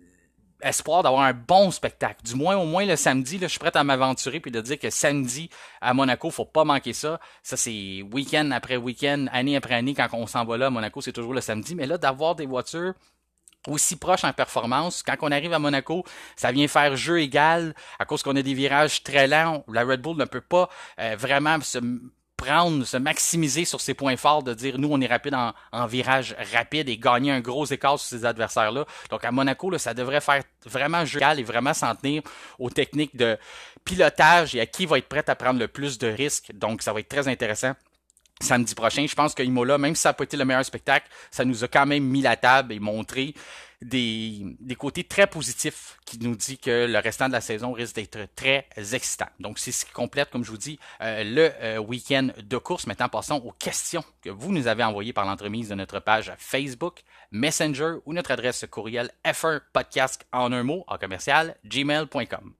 espoir d'avoir un bon spectacle. Du moins, au moins le samedi, là, je suis prêt à m'aventurer puis de dire que samedi à Monaco, faut pas manquer ça. Ça, c'est week-end après week-end, année après année, quand on s'en va là à Monaco, c'est toujours le samedi. Mais là, d'avoir des voitures aussi proches en performance, quand on arrive à Monaco, ça vient faire jeu égal à cause qu'on a des virages très lents. La Red Bull ne peut pas vraiment se maximiser sur ses points forts, de dire nous on est rapide en virage rapide et gagner un gros écart sur ces adversaires-là. Donc à Monaco, là, ça devrait faire vraiment jeu et vraiment s'en tenir aux techniques de pilotage et à qui va être prêt à prendre le plus de risques. Donc ça va être très intéressant. Samedi prochain, je pense que Imola, même si ça n'a pas été le meilleur spectacle, ça nous a quand même mis la table et montré des côtés très positifs qui nous dit que le restant de la saison risque d'être très excitant. Donc c'est ce qui complète, comme je vous dis, le week-end de course. Maintenant, passons aux questions que vous nous avez envoyées par l'entremise de notre page Facebook, Messenger ou notre adresse courriel f1podcast en un mot, @gmail.com.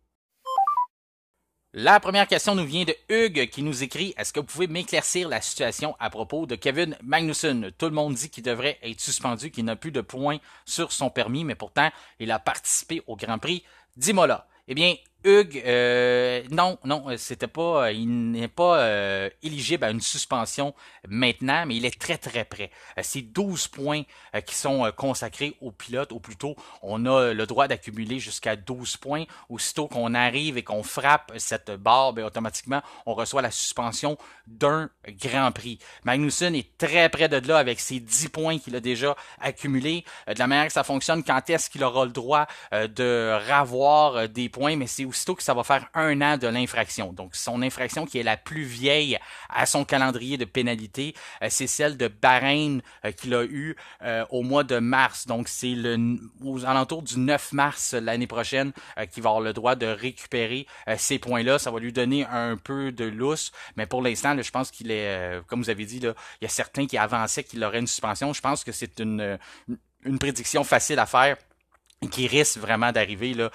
La première question nous vient de Hugues qui nous écrit « Est-ce que vous pouvez m'éclaircir la situation à propos de Kevin Magnussen? Tout le monde dit qu'il devrait être suspendu, qu'il n'a plus de points sur son permis, mais pourtant, il a participé au Grand Prix d'Imola. » Eh bien, Hugues, non, c'était pas, il n'est pas éligible à une suspension maintenant, mais il est très très près. C'est 12 points qui sont consacrés aux pilotes, ou plutôt, on a le droit d'accumuler jusqu'à 12 points. Aussitôt qu'on arrive et qu'on frappe cette barre, bien, automatiquement, on reçoit la suspension d'un Grand Prix. Magnussen est très près de là avec ses 10 points qu'il a déjà accumulés. De la manière que ça fonctionne, quand est-ce qu'il aura le droit de ravoir des points, mais c'est aussitôt que ça va faire 1 an de l'infraction. Donc, son infraction qui est la plus vieille à son calendrier de pénalité, c'est celle de Bahreïn qu'il a eu au mois de mars. Donc, c'est aux alentours du 9 mars l'année prochaine qu'il va avoir le droit de récupérer ces points-là. Ça va lui donner un peu de lousse, mais pour l'instant, là, je pense qu'il est, comme vous avez dit, là, il y a certains qui avançaient qu'il aurait une suspension. Je pense que c'est une prédiction facile à faire qui risque vraiment d'arriver là.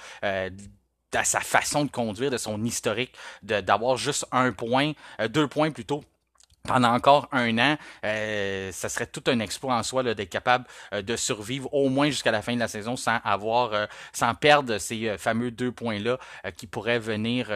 À sa façon de conduire, de son historique, d'avoir juste 1 point, 2 points plutôt, pendant encore 1 an, ça serait tout un exploit en soi là, d'être capable de survivre au moins jusqu'à la fin de la saison sans perdre ces fameux 2 points-là qui pourraient venir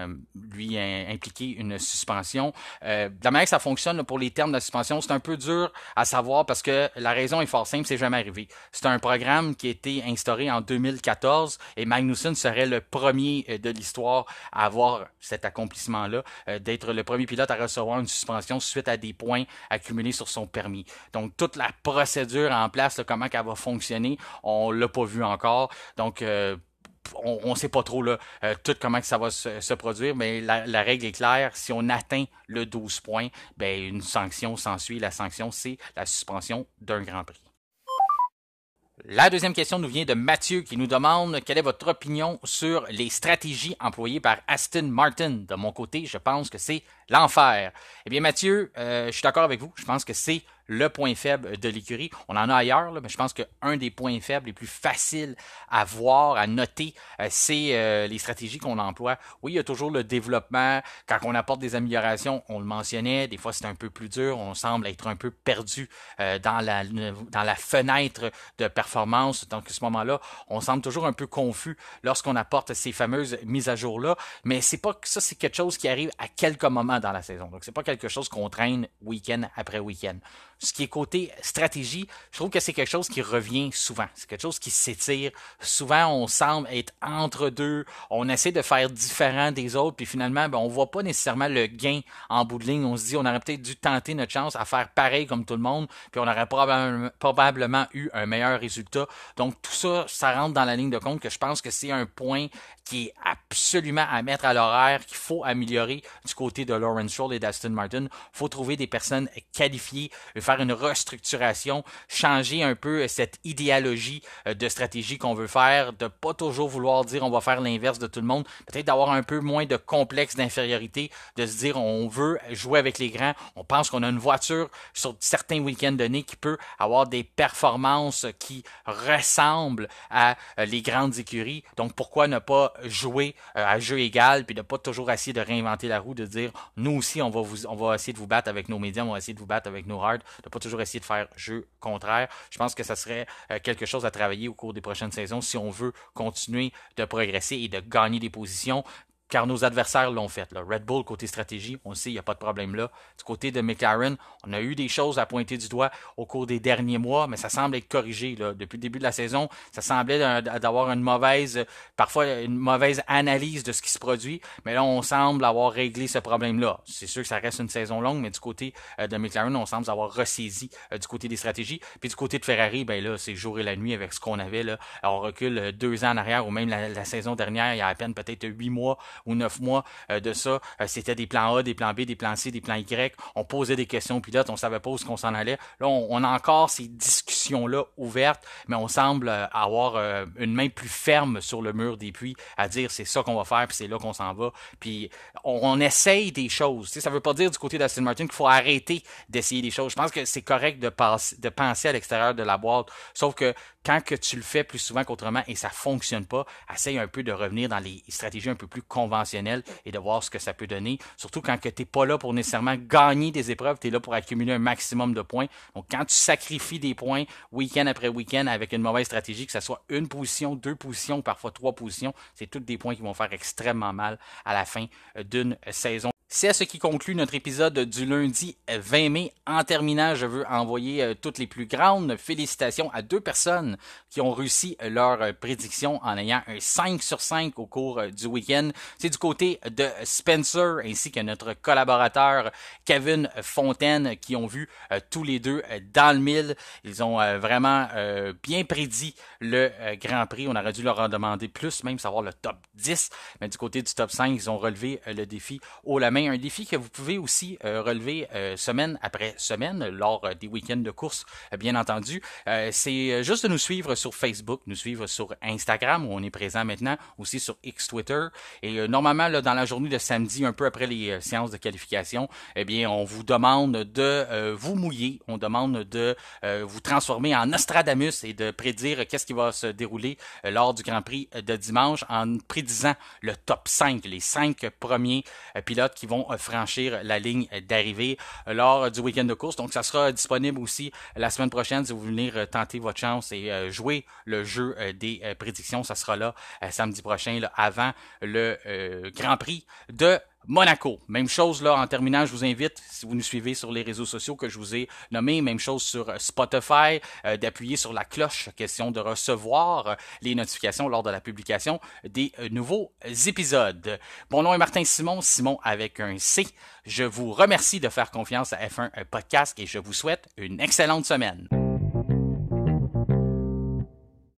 lui impliquer une suspension. De la manière que ça fonctionne là, pour les termes de la suspension, c'est un peu dur à savoir parce que la raison est fort simple, c'est jamais arrivé. C'est un programme qui a été instauré en 2014 et Magnussen serait le premier de l'histoire à avoir cet accomplissement-là, d'être le premier pilote à recevoir une suspension suite à des points accumulés sur son permis. Donc, toute la procédure en place, là, comment elle va fonctionner, on l'a pas vu encore. Donc, on ne sait pas trop là, tout comment que ça va se produire, mais la règle est claire. Si on atteint le 12 points, ben, une sanction s'ensuit. La sanction, c'est la suspension d'un Grand Prix. La deuxième question nous vient de Mathieu qui nous demande quelle est votre opinion sur les stratégies employées par Aston Martin. De mon côté, je pense que c'est l'enfer. Eh bien Mathieu, je suis d'accord avec vous. Je pense que c'est le point faible de l'écurie. On en a ailleurs, là, mais je pense qu'un des points faibles les plus faciles à voir, à noter, c'est les stratégies qu'on emploie. Oui, il y a toujours le développement. Quand on apporte des améliorations, on le mentionnait, des fois c'est un peu plus dur. On semble être un peu perdu dans la fenêtre de performance. Donc à ce moment-là, on semble toujours un peu confus lorsqu'on apporte ces fameuses mises à jour-là. Mais c'est pas que ça, c'est quelque chose qui arrive à quelques moments dans la saison. Donc c'est pas quelque chose qu'on traîne week-end après week-end. Ce qui est côté stratégie, je trouve que c'est quelque chose qui revient souvent. C'est quelque chose qui s'étire. Souvent, on semble être entre deux. On essaie de faire différent des autres, puis finalement, ben, on voit pas nécessairement le gain en bout de ligne. On se dit, on aurait peut-être dû tenter notre chance à faire pareil comme tout le monde, puis on aurait probablement eu un meilleur résultat. Donc, tout ça, ça rentre dans la ligne de compte que je pense que c'est un point qui est absolument à mettre à l'horaire, qu'il faut améliorer du côté de Lawrence Stroll et d'Aston Martin. Il faut trouver des personnes qualifiées, faire une restructuration, changer un peu cette idéologie de stratégie qu'on veut faire, de pas toujours vouloir dire on va faire l'inverse de tout le monde, peut-être d'avoir un peu moins de complexe d'infériorité, de se dire on veut jouer avec les grands, on pense qu'on a une voiture sur certains week-ends donnés qui peut avoir des performances qui ressemblent à les grandes écuries, donc pourquoi ne pas jouer à jeu égal, puis de pas toujours essayer de réinventer la roue, de dire nous aussi on va essayer de vous battre avec nos médiums, on va essayer de vous battre avec nos hards, de pas toujours essayer de faire jeu contraire. Je pense que ça serait quelque chose à travailler au cours des prochaines saisons si on veut continuer de progresser et de gagner des positions. car nos adversaires l'ont fait. Là. Red Bull, côté stratégie, on le sait, il n'y a pas de problème là. Du côté de McLaren, on a eu des choses à pointer du doigt au cours des derniers mois, mais ça semble être corrigé. Là. Depuis le début de la saison, ça semblait d'avoir parfois une mauvaise analyse de ce qui se produit, mais là, on semble avoir réglé ce problème-là. C'est sûr que ça reste une saison longue, mais du côté de McLaren, on semble avoir ressaisi du côté des stratégies. Puis du côté de Ferrari, ben là, c'est jour et la nuit avec ce qu'on avait là. Alors, on recule 2 ans en arrière, ou même la saison dernière, il y a à peine peut-être 8 mois ou 9 mois de ça, c'était des plans A, des plans B, des plans C, des plans Y. On posait des questions aux pilotes, on savait pas où qu'on s'en allait. Là, on a encore ces discussions-là ouvertes, mais on semble avoir une main plus ferme sur le mur des puits à dire c'est ça qu'on va faire, puis c'est là qu'on s'en va. Puis on essaye des choses. Ça veut pas dire du côté d'Aston Martin qu'il faut arrêter d'essayer des choses. Je pense que c'est correct de penser à l'extérieur de la boîte, sauf que quand que tu le fais plus souvent qu'autrement et ça fonctionne pas, essaye un peu de revenir dans les stratégies un peu plus conventionnelles et de voir ce que ça peut donner. Surtout quand tu n'es pas là pour nécessairement gagner des épreuves, tu es là pour accumuler un maximum de points. Donc quand tu sacrifies des points week-end après week-end avec une mauvaise stratégie, que ce soit une position, 2 positions, parfois 3 positions, c'est toutes des points qui vont faire extrêmement mal à la fin d'une saison. C'est à ce qui conclut notre épisode du lundi 20 mai. En terminant, je veux envoyer toutes les plus grandes félicitations à 2 personnes qui ont réussi leur prédiction en ayant un 5 sur 5 au cours du week-end. C'est du côté de Spencer ainsi que notre collaborateur Kevin Fontaine qui ont vu tous les deux dans le mille. Ils ont vraiment bien prédit le Grand Prix. On aurait dû leur en demander plus, même savoir le top 10. Mais du côté du top 5, ils ont relevé le défi haut la main. Un défi que vous pouvez aussi relever semaine après semaine lors des week-ends de course, bien entendu. C'est juste de nous suivre sur Facebook, nous suivre sur Instagram où on est présent maintenant, aussi sur X Twitter. Et normalement, là, dans la journée de samedi, un peu après les séances de qualification, eh bien, on vous demande de vous mouiller, on demande de vous transformer en Nostradamus et de prédire qu'est-ce qui va se dérouler lors du Grand Prix de dimanche en prédisant le top 5, les 5 premiers pilotes qui vont franchir la ligne d'arrivée lors du week-end de course. Donc, ça sera disponible aussi la semaine prochaine si vous voulez venir tenter votre chance et jouer le jeu des prédictions. Ça sera là samedi prochain, là, avant le Grand Prix de Monaco. Même chose là, en terminant, je vous invite, si vous nous suivez sur les réseaux sociaux que je vous ai nommés, même chose sur Spotify, d'appuyer sur la cloche, question de recevoir les notifications lors de la publication des nouveaux épisodes. Mon nom est Martin Simon, Simon avec un C. Je vous remercie de faire confiance à F1 Podcast et je vous souhaite une excellente semaine.